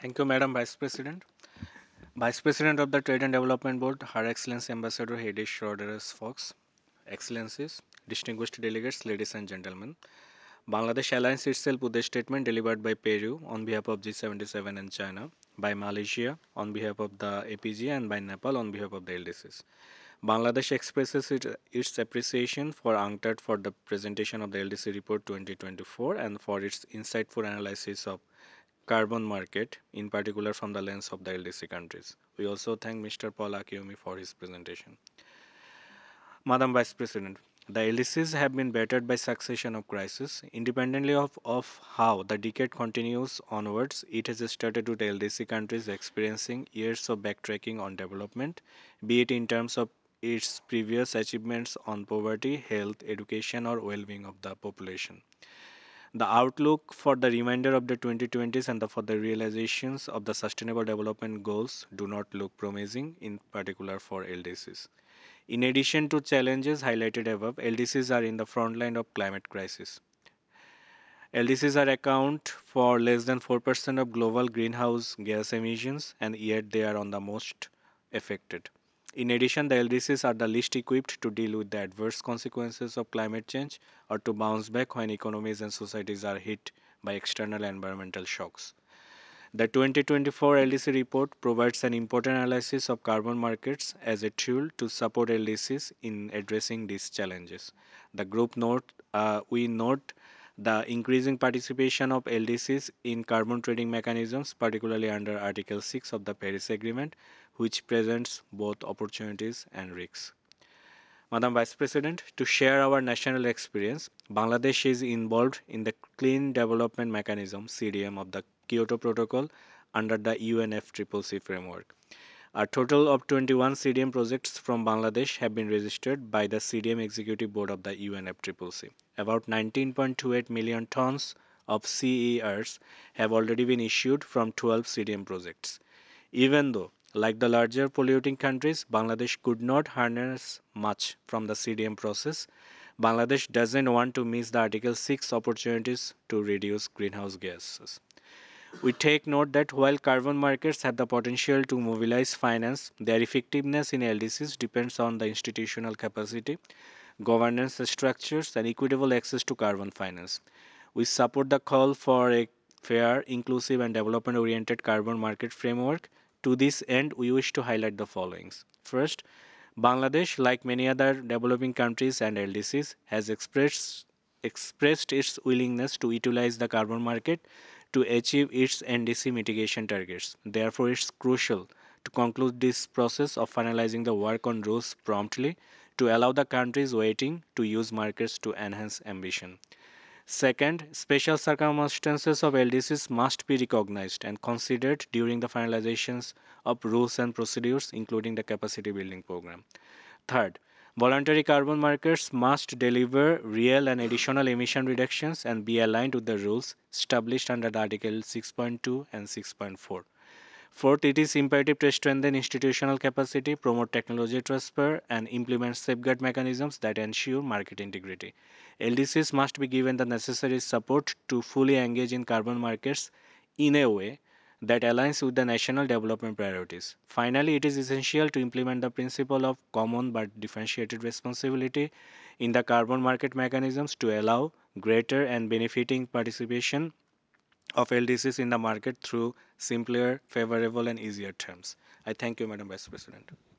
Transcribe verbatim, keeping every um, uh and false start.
Thank you, Madam Vice President. Vice President of the Trade and Development Board, Her Excellency Ambassador Hedi Schroederus Fox, Excellencies, distinguished delegates, ladies and gentlemen. Bangladesh aligns itself with the statement delivered by Peru on behalf of G seventy-seven and China, by Malaysia on behalf of the A P G, and by Nepal on behalf of the L D Cs. Bangladesh expresses it, its appreciation for UNCTAD for the presentation of the L D C report twenty twenty-four and for its insightful analysis of carbon market, in particular from the lens of the L D C countries. We also thank Mister Paul Akiyomi for his presentation. Madam Vice President, the L D Cs have been battered by succession of crises. Independently of, of how the decade continues onwards, it has started with L D C countries experiencing years of backtracking on development, be it in terms of its previous achievements on poverty, health, education, or well-being of the population. The outlook for the remainder of the twenty twenties and the, for the realizations of the Sustainable Development Goals do not look promising, in particular for L D Cs. In addition to challenges highlighted above, L D Cs are in the front line of climate crisis. L D Cs are account for less than four percent of global greenhouse gas emissions, and yet they are on the most affected. In addition, the L D Cs are the least equipped to deal with the adverse consequences of climate change or to bounce back when economies and societies are hit by external environmental shocks. The twenty twenty-four L D C report provides an important analysis of carbon markets as a tool to support L D Cs in addressing these challenges. The group note uh, we note the increasing participation of L D Cs in carbon trading mechanisms, particularly under Article six of the Paris Agreement, which presents both opportunities and risks. Madam Vice President, to share our national experience, Bangladesh is involved in the Clean Development Mechanism (C D M) of the Kyoto Protocol under the U N F C C C framework. A total of twenty-one C D M projects from Bangladesh have been registered by the C D M Executive Board of the U N F C C C. About nineteen point two eight million tons of C E Rs have already been issued from twelve C D M projects. Even though, like the larger polluting countries, Bangladesh could not harness much from the C D M process, Bangladesh doesn't want to miss the Article six opportunities to reduce greenhouse gases. We take note that while carbon markets have the potential to mobilize finance, their effectiveness in L D Cs depends on the institutional capacity, governance structures, and equitable access to carbon finance. We support the call for a fair, inclusive, and development oriented carbon market framework. To this end, we wish to highlight the following. First, Bangladesh, like many other developing countries and L D Cs, has expressed, expressed its willingness to utilize the carbon market to achieve its N D C mitigation targets. Therefore, it's crucial to conclude this process of finalizing the work on rules promptly to allow the countries waiting to use markets to enhance ambition. Second, special circumstances of L D Cs must be recognized and considered during the finalizations of rules and procedures, including the capacity building program. Third, voluntary carbon markets must deliver real and additional emission reductions and be aligned with the rules established under the Article six point two and six point four. Fourth, it is imperative to strengthen institutional capacity, promote technology transfer, and implement safeguard mechanisms that ensure market integrity. L D Cs must be given the necessary support to fully engage in carbon markets in a way that aligns with the national development priorities. Finally, it is essential to implement the principle of common but differentiated responsibility in the carbon market mechanisms to allow greater and benefiting participation of L D Cs in the market through simpler, favorable, and easier terms. I thank you, Madam Vice President.